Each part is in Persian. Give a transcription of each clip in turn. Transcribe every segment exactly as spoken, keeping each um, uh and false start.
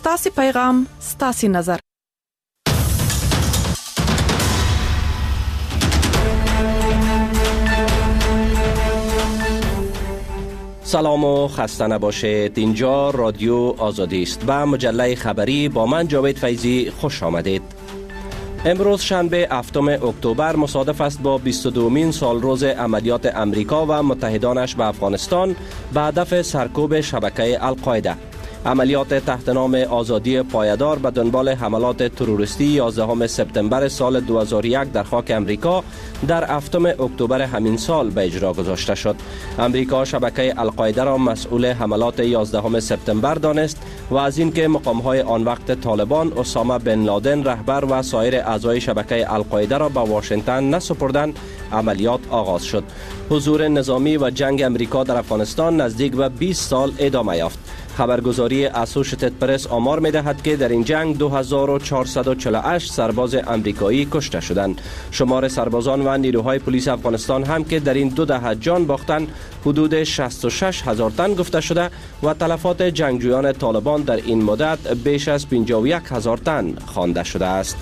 ستاسي پیغام، ستاسي نظر. سلام و خسته نباشید. اینجا رادیو آزادی است و مجله خبری با من جاوید فیضی. خوش آمدید. امروز شنبه هفتم اکتبر مصادف است با بیست و دومین سالروز عملیات امریکا و متحدانش به افغانستان به هدف سرکوب شبکه القاعده. عملیات تحت نام آزادی پایدار به دنبال حملات تروریستی یازدهم سپتامبر سال دو هزار و یک در خاک امریکا در هفتم اکتبر همین سال به اجرا گذاشته شد. امریکا شبکه القاعده را مسئول حملات یازدهم سپتامبر دانست و از اینکه مقام‌های آن وقت طالبان اسامه بن لادن رهبر و سایر اعضای شبکه القاعده را به واشنگتن نسپردند، عملیات آغاز شد. حضور نظامی و جنگ امریکا در افغانستان نزدیک به بیست سال ادامه یافت. خبرگزاری اسوشیتد پرس آمار می دهد که در این جنگ دو هزار و چهارصد و چهل و هشت سرباز امریکایی کشته شدند. شمار سربازان و نیروهای پلیس افغانستان هم که در این دو دهه جان باختند حدود شصت و شش هزار تن گفته شده و تلفات جنگجویان طالبان در این مدت بیش از پنجاه و یک هزار تن خوانده شده است.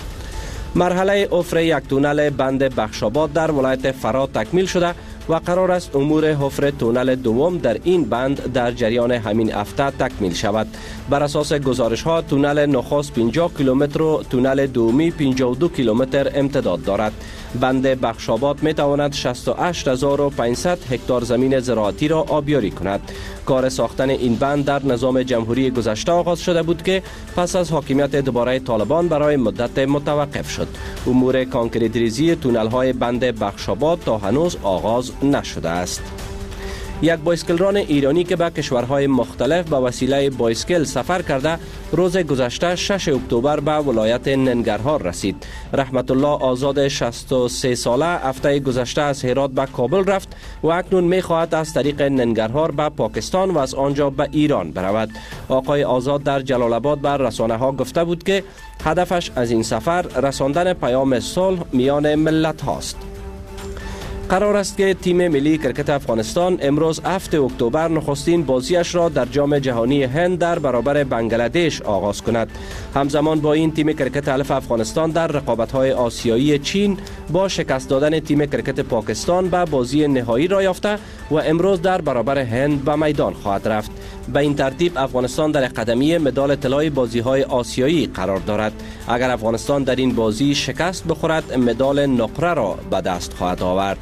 مرحله حفر یک تونل بند بخشاباد در ولایت فرا تکمیل شده و قرار است امور حفر تونل دوم در این بند در جریان همین هفته تکمیل شود. بر اساس گزارش ها تونل نخست پنجاه کیلومتر و تونل دومی پنجاه و دو کیلومتر امتداد دارد. بند بخشاباد می تواند شصت و هشت هزار و پانصد هکتار زمین زراعتی را آبیاری کند. کار ساختن این بند در نظام جمهوری گذشته آغاز شده بود که پس از حاکمیت دوباره طالبان برای مدت متوقف شد. امور کانکریت ریزی تونل های بند بخشاباد تا هنوز آغاز نشده است. یک بایسکلران ایرانی که به کشورهای مختلف به وسیله بایسکل سفر کرده روز گذشته شش اکتبر به ولایت ننگرهار رسید. رحمت الله آزاد شصت و سه ساله هفته گذشته از هرات به کابل رفت و اکنون می خواهد از طریق ننگرهار به پاکستان و از آنجا به ایران برود. آقای آزاد در جلال آباد بر رسانه ها گفته بود که هدفش از این سفر رساندن پیام صلح میان ملت هاست. قرار است که تیم ملی کرکت افغانستان امروز هفتم اکتبر نخستین بازیش را در جام جهانی هند در برابر بنگلادش آغاز کند. همزمان با این تیم کرکت الف افغانستان در رقابت‌های آسیایی چین با شکست دادن تیم کرکت پاکستان به بازی نهایی را یافته و امروز در برابر هند به میدان خواهد رفت. به این ترتیب افغانستان در قدمی مدال طلای بازی‌های آسیایی قرار دارد. اگر افغانستان در این بازی شکست بخورد مدال نقره را به دست خواهد آورد.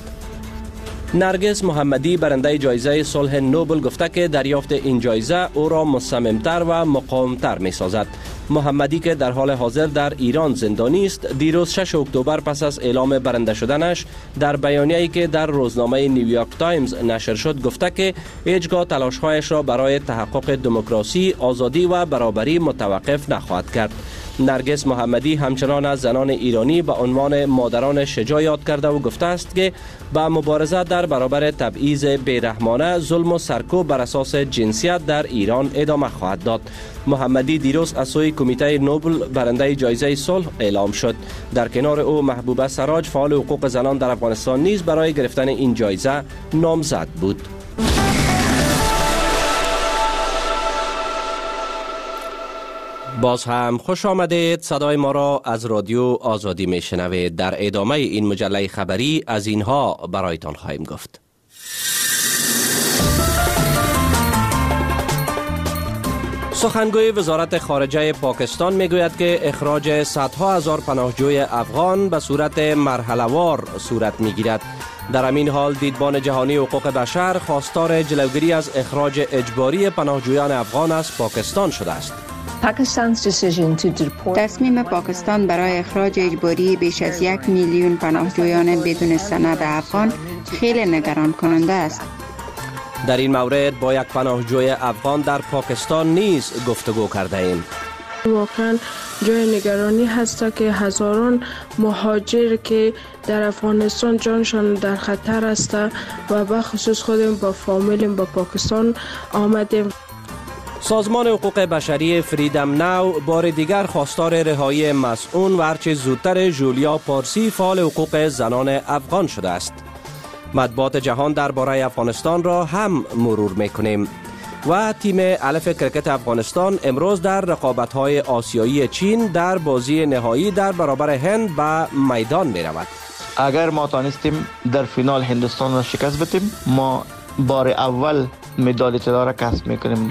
نرگس محمدی برنده جایزه صلح نوبل گفته که دریافت این جایزه او را مصممتر و مقاومتر می سازد. محمدی که در حال حاضر در ایران زندانی است، دیروز شش اکتبر پس از اعلام برنده شدنش در بیانیه‌ای که در روزنامه نیویورک تایمز نشر شد گفته که هیچگاه تلاش‌هایش را برای تحقق دموکراسی، آزادی و برابری متوقف نخواهد کرد. نرگس محمدی همچنان از زنان ایرانی به عنوان مادران شجاع یاد کرده و گفته است که با مبارزه در برابر تبعیض بیرحمانه، ظلم و سرکوب بر اساس جنسیت در ایران ادامه خواهد داد. محمدی دیروز از سوی کمیته نوبل برنده جایزه صلح اعلام شد. در کنار او محبوبه سراج فعال حقوق زنان در افغانستان نیز برای گرفتن این جایزه نامزد بود. باز هم خوش آمدید. صدای ما را از رادیو آزادی می شنوید. در ادامه این مجله خبری از اینها برایتان خواهیم گفت. سخنگوی وزارت خارجه پاکستان می گوید که اخراج صدها هزار پناهجوی افغان به صورت مرحله‌وار صورت می گیرد. در همین حال دیدبان جهانی حقوق بشر خواستار جلوگیری از اخراج اجباری پناهجویان افغان از پاکستان شده است. تصمیم پاکستان برای اخراج اجباری بیش از یک میلیون پناهجویان بدون سند افغان خیلی نگران کننده است. در این مورد با یک پناهجوی افغان در پاکستان نیز گفتگو کرده ایم. واقعا جای نگرانی هست که هزاران مهاجر که در افغانستان جانشان در خطر است و به خصوص خودم با فامیلم با پاکستان آمدیم. سازمان حقوق بشری فریدم ناو بار دیگر خواستار رهایی مسئول و هرچه زودتر جولیا پارسی فعال حقوق زنان افغان شده است. مطبوعات جهان درباره افغانستان را هم مرور میکنیم. و تیم الف کرکت افغانستان امروز در رقابت‌های آسیایی چین در بازی نهایی در برابر هند به میدان می رود. اگر ما توانستیم در فینال هندوستان را شکست بدیم، ما بار اول مدال طلا را کسب میکنیم.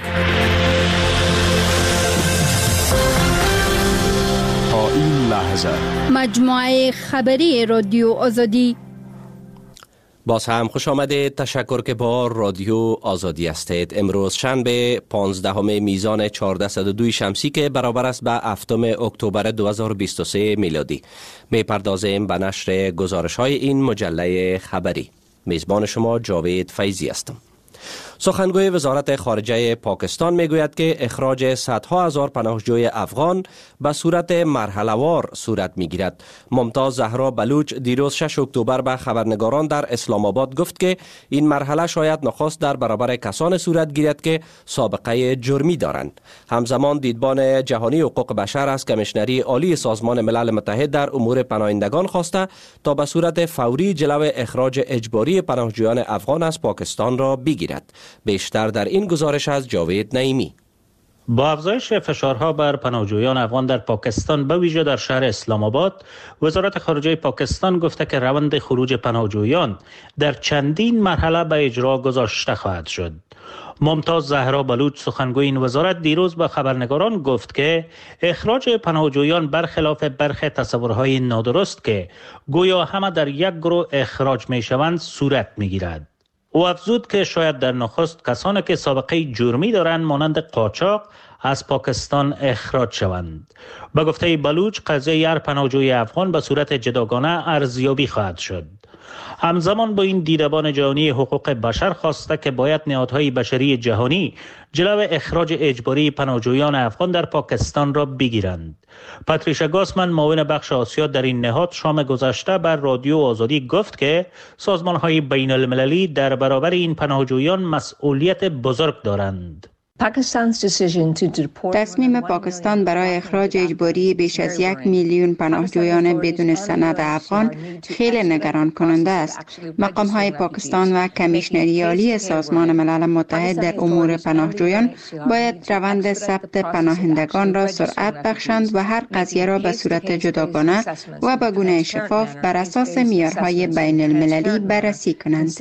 تا این لحظه مجموعه خبری رادیو آزادی. باز هم خوش آمدید. تشکر که با رادیو آزادی هستید. امروز شنبه پانزدهم میزان چهارصد و دو شمسی که برابر است به هفتم اکتبر دو هزار و بیست و سه میلادی. می پردازیم به نشر گزارش های این مجله خبری. میزبان شما جاوید فیضی هستم. سخنگوی وزارت خارجه پاکستان میگوید که اخراج صدها هزار پناهجوی افغان به صورت مرحله‌وار صورت میگیرد. ممتاز زهرا بلوچ دیروز شش اکتبر به خبرنگاران در اسلام آباد گفت که این مرحله شاید نخست در برابر کسان صورت گیرد که سابقه جرمی دارند. همزمان دیدبان جهانی حقوق بشر از کمیشنری عالی سازمان ملل متحد در امور پناهندگان خواسته تا به صورت فوری جلو اخراج اجباری پناهجویان افغان از پاکستان را بگیرد. بیشتر در این گزارش از جاوید نعیمی. با افزایش فشارها بر پناهجویان افغان در پاکستان به ویژه در شهر اسلام آباد، وزارت خارجه پاکستان گفته که روند خروج پناهجویان در چندین مرحله به اجرا گذاشته خواهد شد. ممتاز زهرا بلوچ سخنگوی این وزارت دیروز به خبرنگاران گفت که اخراج پناهجویان برخلاف برخی تصورهای نادرست که گویا همه در یک گروه اخراج می شوند صورت می گیرد. او افزود که شاید در نخست کسانی که سابقه جرمی دارند مانند قاچاق از پاکستان اخراج شوند. به گفته بلوچ قضیه هر پناهجوی افغان به صورت جداگانه ارزیابی خواهد شد. همزمان با این دیدبان جهانی حقوق بشر خواسته که باید نهادهای بشری جهانی جلو اخراج اجباری پناهجویان افغان در پاکستان را بگیرند. پاتریشا گاسمن معاون بخش آسیا در این نهاد شام گذشته بر رادیو آزادی گفت که سازمان‌های بین المللی در برابر این پناهجویان مسئولیت بزرگ دارند. تصمیم پاکستان برای اخراج اجباری بیش از یک میلیون پناهجویان بدون سند افغان خیلی نگران کننده است. مقام های پاکستان و کمیشنری عالی سازمان ملل متحد در امور پناهجویان باید روند ثبت پناهندگان را سرعت بخشند و هر قضیه را به صورت جداگانه و به گونه شفاف بر اساس معیارهای بین المللی بررسی کنند.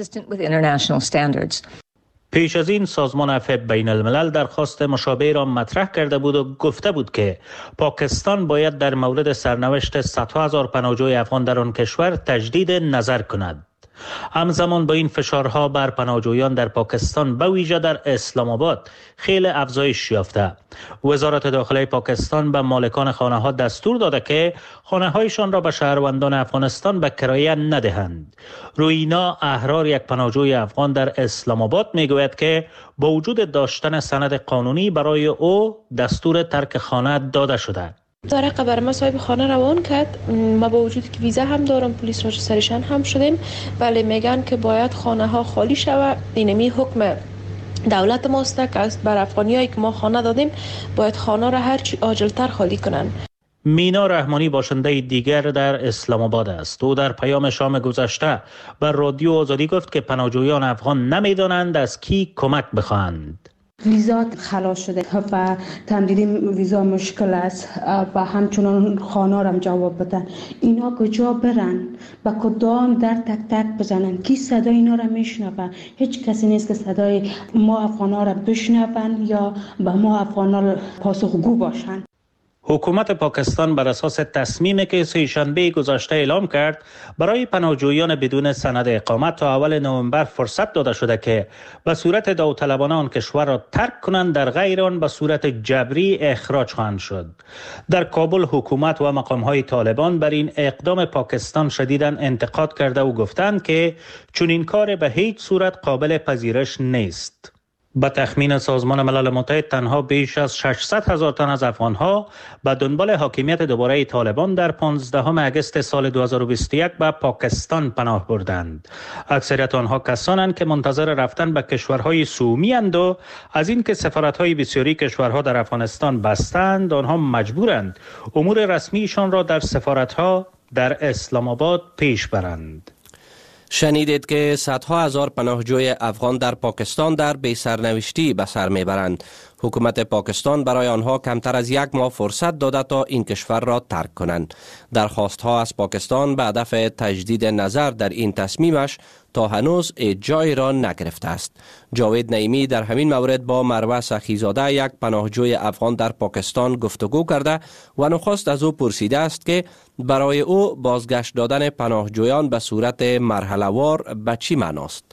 پیش از این سازمان عفو بین الملل درخواست مشابه را مطرح کرده بود و گفته بود که پاکستان باید در مورد سرنوشت صدها هزار پناهجوی افغان در آن کشور تجدید نظر کند. همزمان با این فشارها بر پناهجویان در پاکستان به ویژه در اسلام آباد خیلی افزایش یافته. وزارت داخله پاکستان به مالکان خانه ها دستور داده که خانه هایشان را به شهروندان افغانستان به کرایه ندهند. روینا احرار، یک پناهجوی افغان در اسلام آباد میگوید که با وجود داشتن سند قانونی برای او دستور ترک خانه داده شده. داره قبر ما صاحب خانه روان کرد. ما با وجود که ویزا هم دارم، پلیس را سرشان هم شدیم، ولی میگن که باید خانه ها خالی شود. اینمی حکم دولت ماست که بر افغانیایی که ما خانه دادیم باید خانه را هر چی عاجلتر خالی کنن. مینا رحمانی باشنده دیگر در اسلام آباد است. او در پیام شام گذشته بر رادیو آزادی گفت که پناهجویان افغان نمیدانند از کی کمک بخواهند. ویزا خلاص شده و تمدید ویزا مشکل است و همچنان خانه را جواب بدن. اینا کجا برن؟ با کدام در تک تک بزنن؟ کی صدای اینا را میشنوه؟ هیچ کسی نیست که صدای ما افغانا را بشنون یا به ما افغانا پاسخگو باشن. حکومت پاکستان بر اساس تصمیمی که سه شنبه گذشته اعلام کرد برای پناهجویان بدون سند اقامت تا اول نوامبر فرصت داده شده که به صورت داوطلبانه آن کشور را ترک کنند، در غیر آن به صورت جبری اخراج خواهند شد. در کابل حکومت و مقام‌های طالبان بر این اقدام پاکستان شدیداً انتقاد کرده و گفتند که چنین کار به هیچ صورت قابل پذیرش نیست. به تخمین سازمان ملل متحد تنها بیش از ششصد هزار تن از افغانها به دنبال حاکمیت دوباره طالبان در پانزدهم اگست سال دو هزار و بیست و یک به پاکستان پناه بردند. اکثریت آنها کسانند که منتظر رفتن به کشورهای سومی اند و از اینکه سفارت‌های بسیاری کشورها در افغانستان بستند، آنها مجبورند امور رسمیشان را در سفارت‌ها در اسلام آباد پیش برند. شنیدید که صدها هزار پناهجوی افغان در پاکستان در بی سرنوشتی به سر میبرند. حکومت پاکستان برای آنها کمتر از یک ماه فرصت داده تا این کشور را ترک کنند. درخواستها از پاکستان به هدف تجدید نظر در این تصمیمش تا هنوز جایی را نگرفته است. جاوید نعیمی در همین مورد با مروه سخیزاده یک پناهجوی افغان در پاکستان گفتگو کرده و نخست از او پرسیده است که برای او بازگشت دادن پناهجویان به صورت مرحله‌وار به چی معناست؟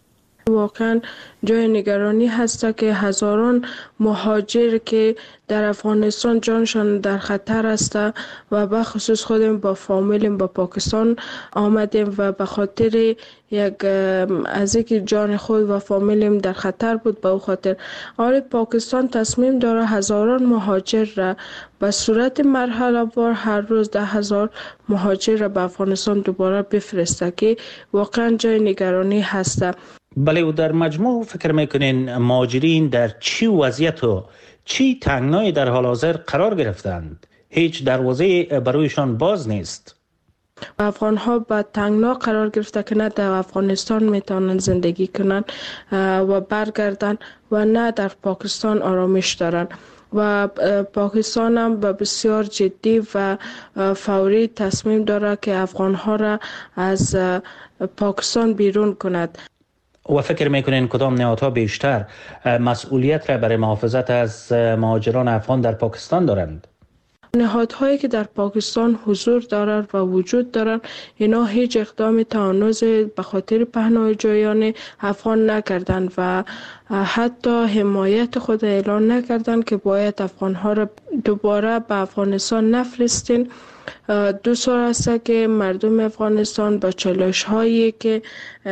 واقعا جای نگرانی هست که هزاران مهاجر که در افغانستان جانشان در خطر است و به خصوص خودم با فامیلم با پاکستان آمدیم و به خاطر یک از اینکه جان خود و فامیلم در خطر بود، به او خاطر آره پاکستان تصمیم داره هزاران مهاجر را به صورت مرحله وار هر روز ده هزار مهاجر را به افغانستان دوباره بفرسته که واقعا جای نگرانی هست. بله، و در مجموع فکر میکنین مهاجرین در چی وضعیت و چی تنگنای در حال حاضر قرار گرفتند؟ هیچ دروازه برایشان باز نیست. افغان ها به تنگنا قرار گرفته که نه در افغانستان میتونن زندگی کنن و برگردن و نه در پاکستان آرامش دارن و پاکستان هم به بسیار جدی و فوری تصمیم داره که افغان ها را از پاکستان بیرون کند. و فکر میکنین کدام نهادها بیشتر مسئولیت را برای محافظت از مهاجران افغان در پاکستان دارند؟ نهادهایی که در پاکستان حضور دارند و وجود دارند اینا هیچ اقدام تا هنوز به خاطر پناهجویان افغان نکردند و حتی حمایت خود اعلان نکردند که باید افغانها را دوباره به افغانستان نفرستین. دو سال است که مردم افغانستان با چالش هایی که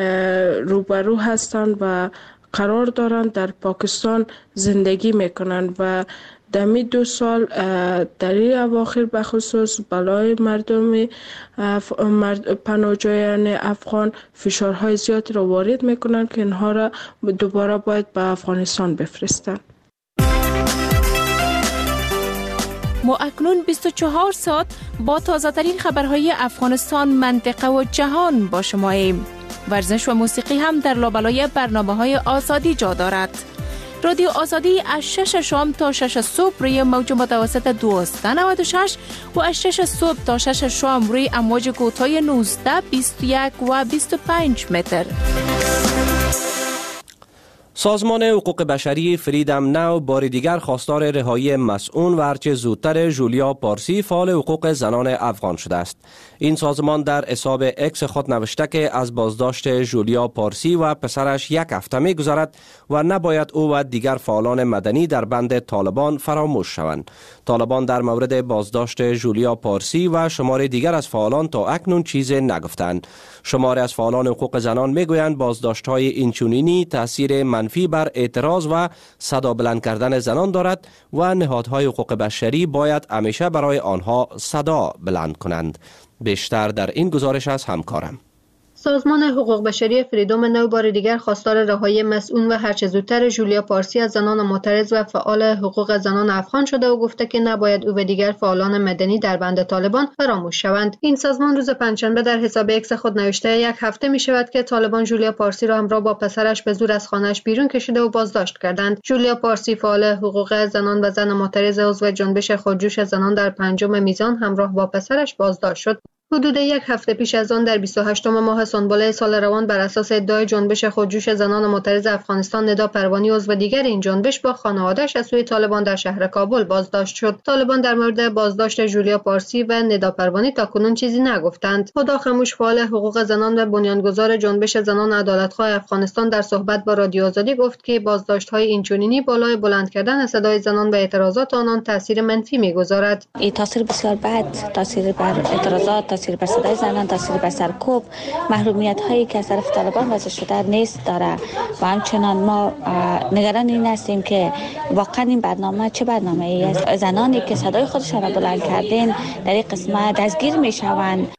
روبرو هستند و قرار دارند در پاکستان زندگی میکنند و دمی دو سال در این اواخر بخصوص بالای مردم پناهجویان افغان فشارهای زیاد را وارد میکنند که اینها را دوباره باید به افغانستان بفرستند. ما اکنون بیست و چهار ساعت با تازه ترین خبرهای افغانستان، منطقه و جهان با شما ایم. ورزش و موسیقی هم در لابلای برنامه‌های آزادی جا دارد. رادیو آزادی از شش شام تا شش صبح روی موج متوسط دویست و نود و شش و از شش صبح تا شش شام روی امواج کوتاه نوزده، بیست و یک و بیست و پنج متر. سازمان حقوق بشری فریدم ناو بار دیگر خواستار رهایی مسئول و هرچه زودتر جولیا پارسی فعال حقوق زنان افغان شده است. این سازمان در حساب اکس خود نوشته که از بازداشت جولیا پارسی و پسرش یک هفته می گذرد و نباید او و دیگر فعالان مدنی در بند طالبان فراموش شوند. طالبان در مورد بازداشت جولیا پارسی و شمار دیگر از فعالان تا اکنون چیزی نگفتند. شمار از فعالان حقوق زنان می گویند بازداشت های اینچنینی تاثیر منفی بر اعتراض و صدا بلند کردن زنان دارد و نهادهای حقوق بشری باید همیشه برای آنها صدا بلند کنند. بیشتر در این گزارش از همکارم. سازمان حقوق بشری فریدم ناو بار دیگر خواستار رهایی مسئول و هرچه زودتر جولیا پارسی از زنان معترض و فعال حقوق زنان افغان شده و گفته که نباید او و دیگر فعالان مدنی در بند طالبان فراموش شوند. این سازمان روز پنجشنبه در حساب اکس خود نوشته یک هفته می شود که طالبان جولیا پارسی را همراه با پسرش به زور از خانه‌اش بیرون کشیده و بازداشت کردند. جولیا پارسی فعال حقوق زنان و زن معترض عضو جنبش خودجوش زنان در پنجم میزان همراه با پسرش بازداشت شد. حدود یک هفته پیش از آن در بیست و هشتم ماه سنبله سال روان بر اساس ادعای جنبش خودجوش زنان معترض افغانستان ندا پروانی عضو دیگر این جنبش با خانواده‌اش از سوی طالبان در شهر کابل بازداشت شد. طالبان در مورد بازداشت جولیا پارسی و ندا پروانی تاکنون چیزی نگفتند. هدا خموش فعال حقوق زنان و بنیانگذار جنبش زنان عدالتخواه افغانستان در صحبت با رادیو آزادی گفت که بازداشت‌های اینچنینی بالای بلند کردن صدای زنان و اعتراضات آنان تاثیر منفی می‌گذارد. این تاثیر بسیار بد، تاثیر بر اعتراضات، تاثیر بر صدای زنان، تاثیر بر سرکوب، محرومیت هایی که از طرف طالبان وضع شده نیست داره و همچنان ما نگران این هستیم که واقعا این برنامه چه برنامه ای است. زنانی که صدای خودشان را بلند کردن در این قسمت دستگیر می شوند.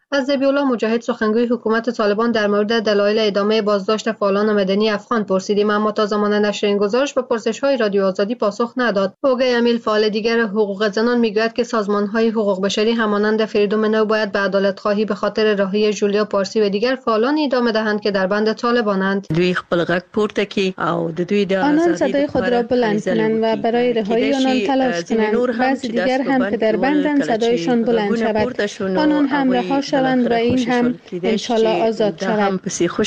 از ذبیح‌الله مجاهد سخنگوی حکومت طالبان در مورد دلایل ادامه بازداشت فعالان مدنی افغان پرسیدیم، اما تا زمان نشر این گزارش به پرسش‌های رادیو آزادی پاسخ نداد. اوگای امیل، فعال دیگر حقوق زنان، میگوید که سازمان‌های حقوق بشری همانند فریدوم نو باید به عدالت‌خواهی به خاطر رهایی جولیا پارسی و دیگر فعالان ادامه دهند که در بند طالبانند. دوی خپل غږ پورته کی او د دوی د آنان صدای خود را بلند کنند و برای رهایی آنان تلاش کنند. بعضی دیگر هم که در بندند صدایشان بلند شود، آنان هم رها شوند و این هم انشالله آزاد شود.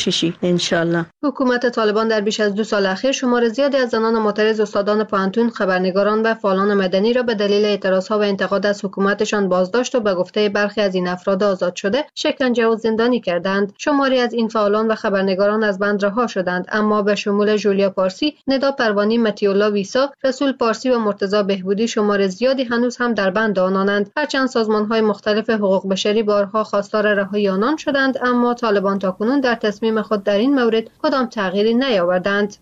حکومت طالبان در بیش از دو سال اخیر شمار زیادی از زنان معترض، استادان پوهنتون، خبرنگاران و فعالان مدنی را به دلیل اعتراضها و انتقاد از حکومتشان بازداشت و به گفته برخی از این افراد آزاد شده شکنجه و زندانی کردند. شماری از این فعالان و خبرنگاران از بند رها شدند، اما به شمول جولیا پارسی، ندا پروانی، متی‌الله ویسا، رسول پارسی و مرتضی بهبودی شمار زیادی هنوز هم در بند آنانند. هرچند سازمان‌های مختلف حقوق بشری بارها خواستار رهایی آنان شدند، اما طالبان تاکنون در تصمیم خود در این مورد کدام تغییری نیاوردند.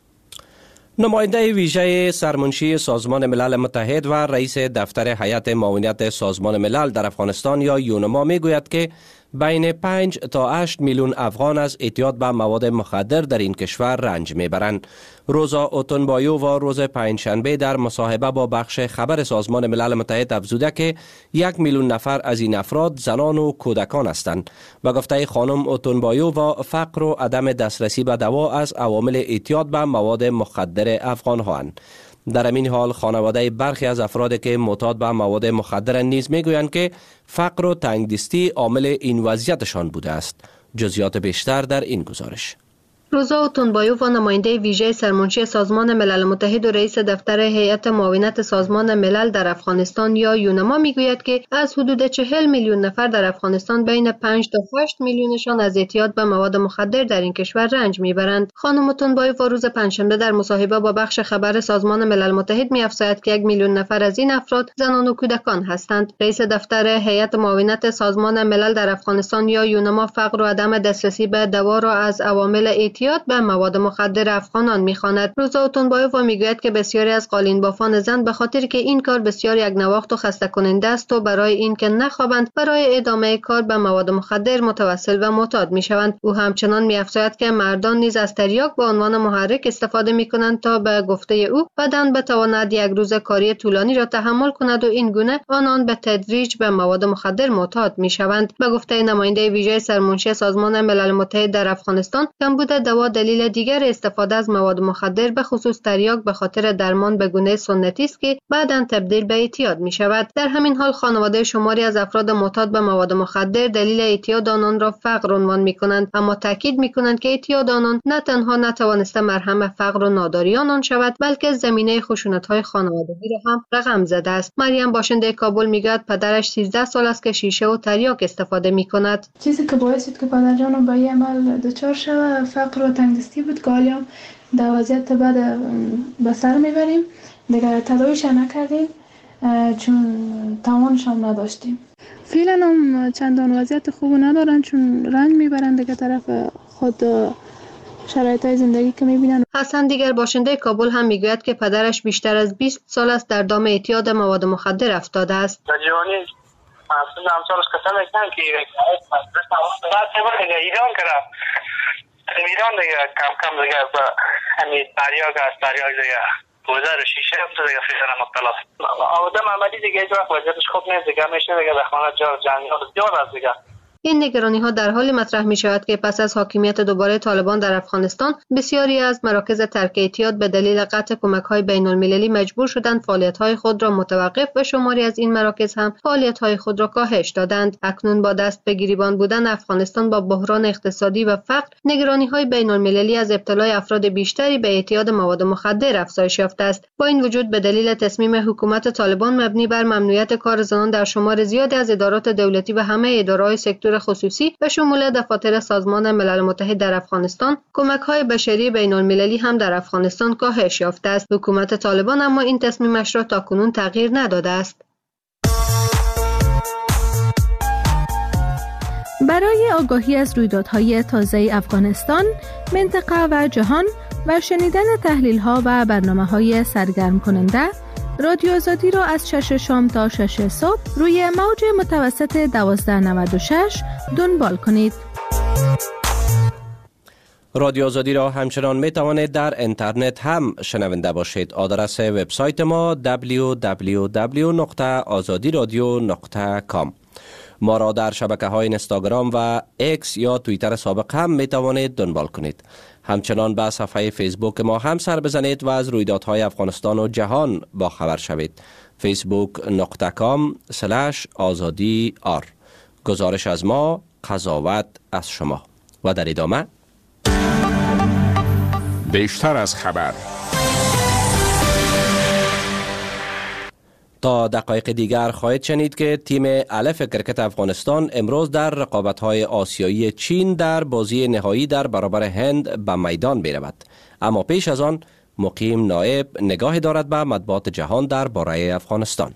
نماینده ویژه سرمنشی سازمان ملل متحد و رئیس دفتر هیئت معاونت سازمان ملل در افغانستان یا یونما میگوید که بین پنج تا هشت میلیون افغان از اعتیاد به مواد مخدر در این کشور رنج میبرند. روزا اوتونبایو و روز پنجشنبه در مصاحبه با بخش خبر سازمان ملل متحد افزوده که یک میلیون نفر از این افراد زنان و کودکان هستند. به گفته خانم اوتونبایو و فقر و عدم دسترسی به دوا از عوامل اعتیاد به مواد مخدر افغان هاند. در این حال خانواده برخی از افرادی که معتاد به مواد مخدر نیز میگویند که فقر و تنگدستی عامل این وضعیتشان بوده است. جزئیات بیشتر در این گزارش. روزا اوتونبایو و نماینده ویژه سرمنشی سازمان ملل متحد و رئیس دفتر هیئت معاونت سازمان ملل در افغانستان یا یونما میگوید که از حدود چهل میلیون نفر در افغانستان بین پنج تا هشت میلیونشان از اعتیاد به مواد مخدر در این کشور رنج میبرند. خانم اوتونبایو و روز پنجشنبه در مصاحبه با بخش خبر سازمان ملل متحد میافزاید که یک میلیون نفر از این افراد زنان و کودکان هستند. رئیس دفتر هیئت معاونت سازمان ملل در افغانستان یا یونما فقر و عدم دسترسی به دوا را از عوامل اعتیاد به مواد مخدر افغانان میخواند. روزا اوتونبایو میگوید که بسیاری از قالین بافان زن به خاطر که این کار بسیار یک نواخت و خسته کننده است و برای این که نخوابند برای ادامه کار به مواد مخدر متوسل و معتاد میشوند. او همچنان میافزاید که مردان نیز از تریاک به عنوان محرک استفاده میکنند تا به گفته او بدن بتواند یک روز کاری طولانی را تحمل کند و این گونه آنان به تدریج به مواد مخدر معتاد میشوند. به گفته نماینده ویژه سرمنشی سازمان ملل متحد در افغانستان، کمبود دوا دلیل دیگر استفاده از مواد مخدر به خصوص تریاک به خاطر درمان به گونه سنتی است که بعداً تبدیل به اعتیاد می شود. در همین حال خانواده شماری از افراد معتاد به مواد مخدر دلیل اعتیاد آنان را فقر عنوان می کنند، اما تاکید می کنند که اعتیاد آنان نه تنها نتوانسته مرهم فقر و ناداری آنان شود، بلکه زمینه خشونت های خانوادگی را هم رقم زده است. مریم باشنده کابل میگوید پدرش سیزده سال است که شیشه و تریاک استفاده می کند. چیزی که باعث شد که پدر جانم به این عمل دچار شود فقر و تنگدستی بود که حالی هم در وضعیت بعد به سر میبریم. دیگه تداویش نکردیم چون توانش هم نداشتیم. فعلا هم چندان وضعیت خوب ندارن چون رنج میبرن دیگه طرف خود شرایط های زندگی که میبینن. حسن دیگر باشنده کابل هم میگوید که پدرش بیشتر از بیست سال است در دام اعتیاد مواد مخدر افتاده است. در جوانی مسئول همسالش کسان ایستن که بعد سبا دیگه ایران کرد ایران دیگه کم کم دیگه با همین تریاک از تریاک دیگه بوزر و شیشه هم تو دیگه فیزر مختلف آدم عملی دیگه هیچ وقت وضعیتش خوب نیست دیگه میشه دیگه به خانه جا جنگال زیاد است دیگه. این نگرانی ها در حالی مطرح می شود که پس از حاکمیت دوباره طالبان در افغانستان بسیاری از مراکز ترک اعتیاد به دلیل قطع کمک های بین المللی مجبور شدند فعالیت های خود را متوقف و شماری از این مراکز هم فعالیت های خود را کاهش دادند. اکنون با دست به گریبان بودن افغانستان با بحران اقتصادی و فقر، نگرانی های بین المللی از ابتلای افراد بیشتری به اعتیاد مواد مخدر افزایش یافته است. با این وجود به دلیل تصمیم حکومت طالبان مبنی بر ممنوعیت کار زنان در شمار زیادی از ادارات دولتی و همه ادارات سکتور خصوصی به شمول دفاتر سازمان ملل متحد در افغانستان، کمک‌های بشری بین‌المللی هم در افغانستان کاهش یافته است. حکومت طالبان اما این تصمیمش را تاکنون تغییر نداده است. برای آگاهی از رویدادهای تازه افغانستان، منطقه و جهان و شنیدن تحلیل‌ها و برنامه‌های سرگرم کننده، رادیو آزادی را از شش شام تا شش صبح روی موج متوسط دوازده نود و شش دنبال کنید. رادیو آزادی را همچنان می توانید در اینترنت هم شنونده باشید. آدرس وبسایت ما دبلیو دبلیو دبلیو نقطه آزادی رادیو نقطه کام. ما را در شبکه های اینستاگرام و ایکس یا توییتر سابق هم می توانید دنبال کنید. همچنان به صفحه فیسبوک ما هم سر بزنید و از رویدادهای افغانستان و جهان با خبر شوید. فیسبوک نقطه کام سلش آزادی آر. گزارش از ما، قضاوت از شما. و در ادامه بیشتر از خبر. تا دقایق دیگر خواهید شنید که تیم الف کرکت افغانستان امروز در رقابت‌های آسیایی چین در بازی نهایی در برابر هند به میدان برود. اما پیش از آن مقیم نایب نگاهی دارد به مطبوعات جهان در باره افغانستان.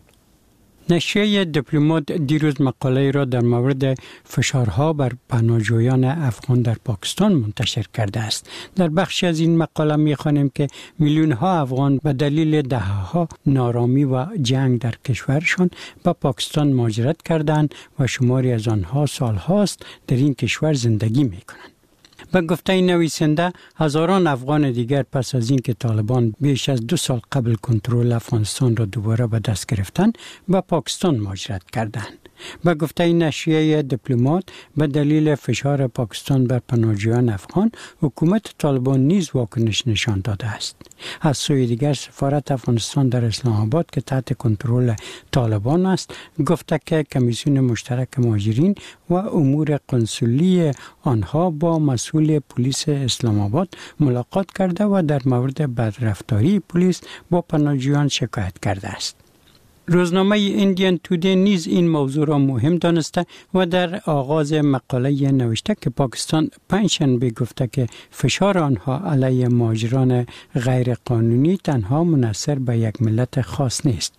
نشریه دیپلمات دیروز مقاله را در مورد فشارها بر پناهجویان افغان در پاکستان منتشر کرده است. در بخشی از این مقاله می‌خوانیم که میلیون ها افغان به دلیل دهه‌ها نارامی و جنگ در کشورشان به پاکستان مهاجرت کردند و شماری از آنها سالهاست در این کشور زندگی می‌کنند. به گفته نویسنده، هزاران افغان دیگر پس از اینکه طالبان بیش از دو سال قبل کنترل افغانستان را دوباره به دست گرفتند، به پاکستان مهاجرت کردند. به گفته نشریه دیپلمات، به دلیل فشار پاکستان بر پناهجویان افغان، حکومت طالبان نیز واکنش نشان داده است. از سوی دیگر سفارت افغانستان در اسلام آباد که تحت کنترل طالبان است، گفته که کمیسیون مشترک مهاجرین و امور قنسولی آنها با مسئول پلیس اسلام آباد ملاقات کرده و در مورد بدرفتاری پلیس با پناهجویان شکایت کرده است. روزنامه ایندیان تودی نیز این موضوع را مهم دانسته و در آغاز مقاله نوشته که پاکستان پنجشنبه گفته که فشار آنها علیه مهاجران غیر قانونی تنها منحصر به یک ملت خاص نیست.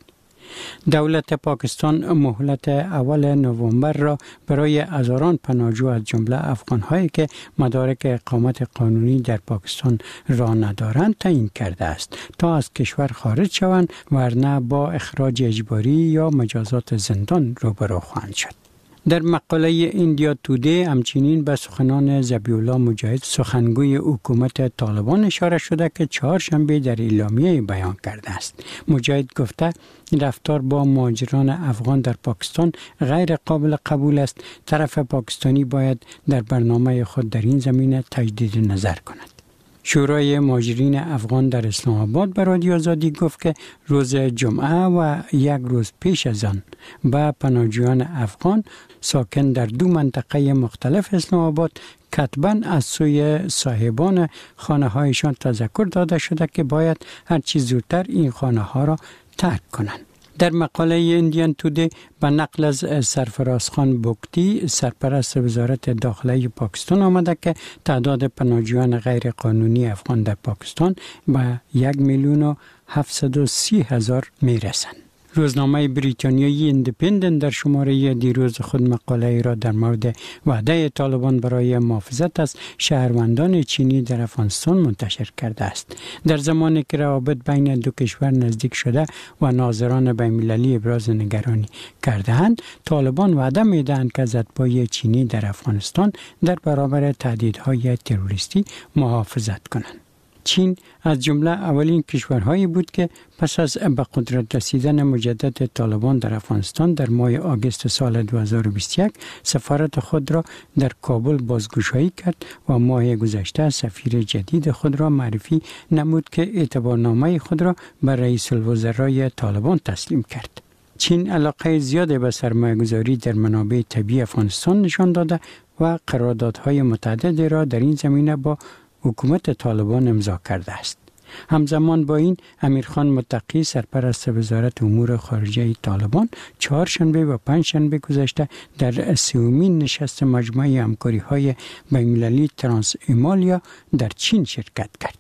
دولت پاکستان مهلت اول نوامبر را برای هزاران پناهجو از جمله افغان‌هایی که مدارک اقامت قانونی در پاکستان را ندارند تعیین کرده است تا از کشور خارج شوند، ورنه با اخراج اجباری یا مجازات زندان روبرو خواهند شد. در مقاله ایندیا تودی همچنین به سخنان ذبیح الله مجاهد سخنگوی حکومت طالبان اشاره شده که چهارشنبه در اعلامیه بیان کرده است. مجاهد گفته رفتار با مهاجران افغان در پاکستان غیر قابل قبول است. طرف پاکستانی باید در برنامه خود در این زمینه تجدید نظر کند. شورای مهاجرین افغان در اسلام آباد به رادیو آزادی گفت که روز جمعه و یک روز پیش از آن به پناهجویان افغان ساکن در دو منطقه مختلف اسلام آباد کتباً از سوی صاحبان خانه هایشان تذکر داده شده که باید هر چیز زودتر این خانه ها را ترک کنند. در مقاله ایندیان تودی به نقل از سرفراز خان بوکتی سرپرست وزارت داخله پاکستان آمده که تعداد پناهجویان غیر قانونی افغان در پاکستان به یک میلیون و هفتصد و سی هزار می رسند. روزنامه بریتانیایی ایندیپندنت در شماره دیروز خود مقاله را در مورد وعده طالبان برای محافظت از شهروندان چینی در افغانستان منتشر کرده است. در زمانی که روابط بین دو کشور نزدیک شده و ناظران بین‌المللی ابراز نگرانی کرده‌اند، طالبان وعده می‌دهند که از اتباع چینی در افغانستان در برابر تهدیدهای تروریستی محافظت کنند. چین از جمله اولین کشورهایی بود که پس از به قدرت رسیدن مجدد طالبان در افغانستان در ماه آگوست سال دو هزار و بیست و یک سفارت خود را در کابل بازگشایی کرد و ماه گذشته سفیر جدید خود را معرفی نمود که اعتبارنامه خود را به رئیس الوزرای طالبان تسلیم کرد. چین علاقه زیاد به سرمایه‌گذاری در منابع طبیعی افغانستان نشان داده و قراردادهای متعددی را در این زمینه با حکومت طالبان امضا کرده است. همزمان با این امیرخان متقی سرپرست وزارت امور خارجه طالبان چهارشنبه و پنجشنبه گذشته در سومین نشست مجمع همکاری‌های بین‌المللی ترانس ایمالیا در چین شرکت کرد.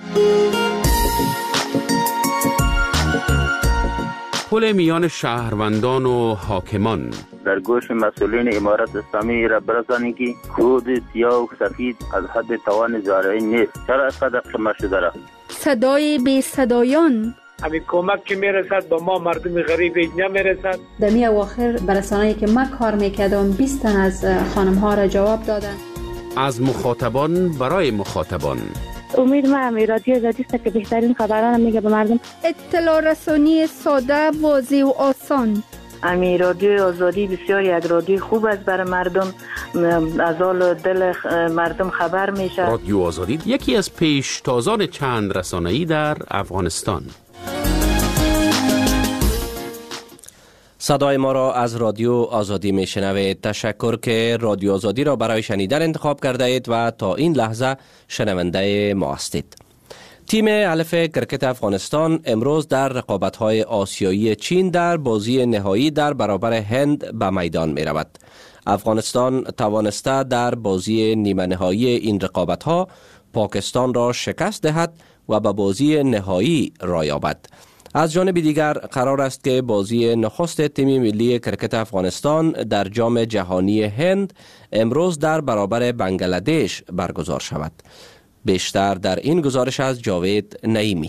پل میان شهروندان و حاکمان در گوش مسئولین امارت اسلامی را برسانید که خود سیاه و سفید از حد توان زارعین نیست. چرا از قدر شما شده را؟ صدای بی صدایان همین کمک که میرسد با ما مردم غریب هیچ نمیرسد. در می اواخر برسانه‌ای که ما کار میکردم بیست تن از خانم ها را جواب دادن. از مخاطبان برای مخاطبان. امید ما هم رادیو آزادی است که بهترین خبران میگه به مردم. اطلاع رسانی ساده، واضح و آسان. امی رادیو آزادی بسیار یک رادیو خوب است برای مردم، از حال دل مردم خبر میشه. رادیو آزادی یکی از پیشتازان چند رسانه‌ای در افغانستان. صدای ما را از رادیو آزادی می شنوید. تشکر که رادیو آزادی را برای شنیدن انتخاب کرده اید و تا این لحظه شنونده ما هستید. تیم الف کرکت افغانستان امروز در رقابت‌های آسیایی چین در بازی نهایی در برابر هند به میدان می رود. افغانستان توانسته در بازی نیمه نهایی این رقابت‌ها پاکستان را شکست دهد و به بازی نهایی راه یابد. از جانب دیگر قرار است که بازی نخست تیم ملی کرکت افغانستان در جام جهانی هند امروز در برابر بنگلادش برگزار شود. بیشتر در این گزارش از جاوید نعیمی.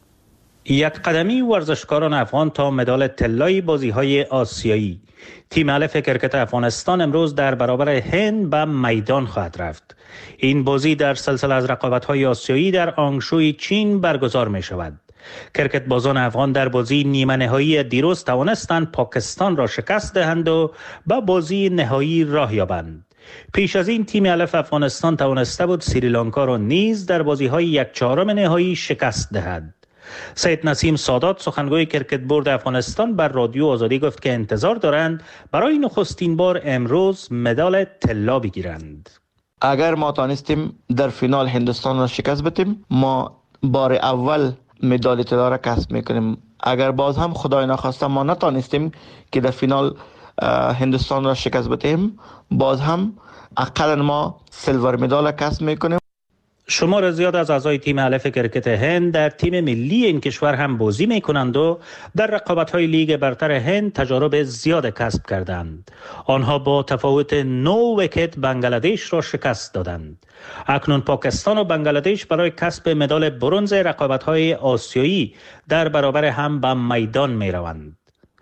یک قدمی ورزشکاران افغان تا مدال طلای بازی‌های آسیایی. تیم الف کرکت افغانستان امروز در برابر هند به میدان خواهد رفت. این بازی در سلسله از رقابت‌های آسیایی در آنگشوی چین برگزار می شود. کرکت بازان افغان در بازی نیمه نهایی دیروز توانستند پاکستان را شکست دهند و به بازی نهایی راه یابند. پیش از این تیم الف افغانستان توانسته بود سریلانکا را نیز در بازی‌های یک چهارم نهایی شکست دهد. سید نسیم سادات سخنگوی کرکت بورد افغانستان بر رادیو آزادی گفت که انتظار دارند برای نخستین بار امروز مدال طلا بگیرند. اگر ما توانستیم در فینال هندوستان را شکست بدیم، ما بار اول مدال طلا را کسب میکنیم. اگر باز هم خدای نخواسته ما نتوانستیم که در فینال هندوستان را شکست بدیم، باز هم اقلا ما سیلور مدال را کسب میکنیم. شمار زیاد از اعضای تیم الف کرکت هند در تیم ملی این کشور هم بازی می کنند و در رقابت‌های لیگ برتر هند تجارب زیاد کسب کردند. آنها با تفاوت نه ویکت بنگلادش را شکست دادند. اکنون پاکستان و بنگلادش برای کسب مدال برنز رقابت‌های آسیایی در برابر هم به میدان می روند.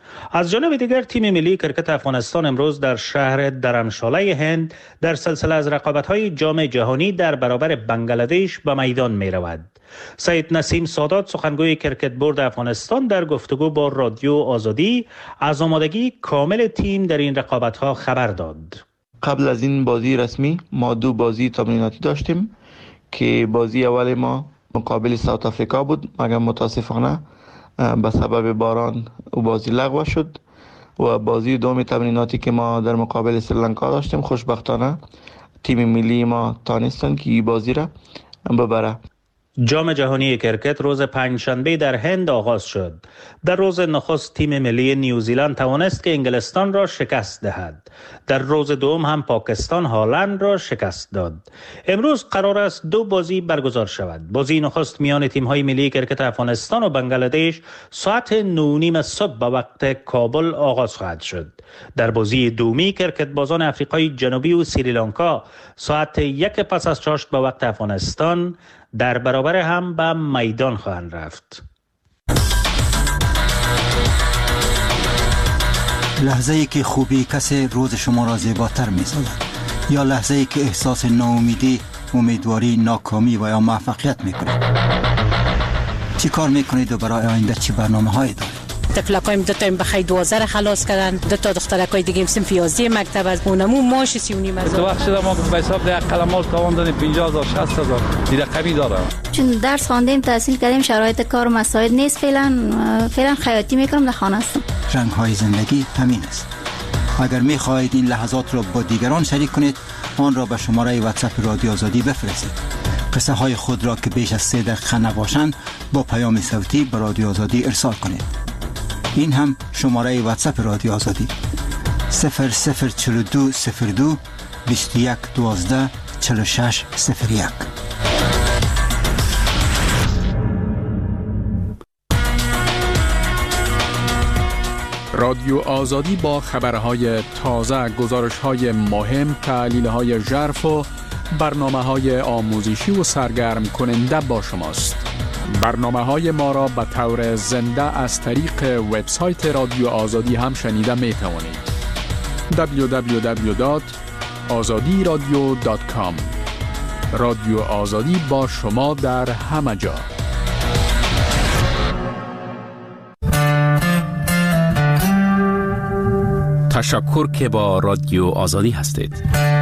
از جانب دیگر تیم ملی کرکت افغانستان امروز در شهر درمشاله هند در سلسله از رقابت‌های جام جهانی در برابر بنگلادش به میدان می رود. سید نسیم سادات سخنگوی کرکت بورد افغانستان در گفتگو با رادیو آزادی از آمادگی کامل تیم در این رقابت‌ها خبر داد. قبل از این بازی رسمی ما دو بازی تمریناتی داشتیم که بازی اول ما مقابل ساوت آفریقا بود، مگر متاسفانه به سبب باران و بازی لغو شد و بازی دوم تمریناتی که ما در مقابل سریلانکا داشتیم خوشبختانه تیم ملی ما توانستن که این بازی را ببره. جام جهانی کرکت روز پنجشنبه در هند آغاز شد. در روز نخست تیم ملی نیوزیلند توانست که انگلستان را شکست دهد. در روز دوم هم پاکستان هالند را شکست داد. امروز قرار است دو بازی برگزار شود. بازی نخست میان تیم‌های ملی کرکت افغانستان و بنگلادش ساعت نه و نیم صبح به وقت کابل آغاز خواهد شد. در بازی دومی کرکت بازان آفریقای جنوبی و سریلانکا ساعت یک پس از چاشت به وقت افغانستان در برابر هم به میدان خواهند رفت. لحظه ای که خوبی کسی روز شما را زیباتر می سازد، یا لحظه ای که احساس ناامیدی، امیدواری، ناکامی و یا موفقیت می کنید. چی کار می کنید و برای آینده چی برنامه هایی دارید؟ تفلقایم دو تا بخای دوازده خلاص کردن، دو تا دخترکای دیگه صنف یازده مکتب از اونمو ماش سی و نیم هزار. تو وقت ما به حساب ده قلمال تاوان دادیم پنجاه هزار شصت هزار دیگه رقمی داره. چون درس خواندیم تحصیل کردیم شرایط کار مساعد نیست، فعلا فعلا خیاطی میکنم در خانه هستم. رنگ های زندگی همین است. اگر می خواهید این لحظات را با دیگران شریک کنید، آن را به شماره واتساپ رادیو آزادی بفرستید. قصه های خود را که بیش از سه دقیقه نباشند با پیام صوتی به رادیو آزادی ارسال کنید. این هم شماره واتساپ رادیو آزادی صفر صفر چهل و دو صفر دو بیست و یک دوازده چهل و شش صفر یک. رادیو آزادی با خبرهای تازه، گزارش‌های مهم، تحلیل‌های ژرف و برنامه‌های آموزشی و سرگرم کننده با شماست. برنامه های ما را به طور زنده از طریق وبسایت رادیو آزادی هم شنیده می توانید. دبلیو دبلیو دبلیو دات آزادی رادیو دات کام. رادیو آزادی با شما در همه جا. تشکر که با رادیو آزادی هستید.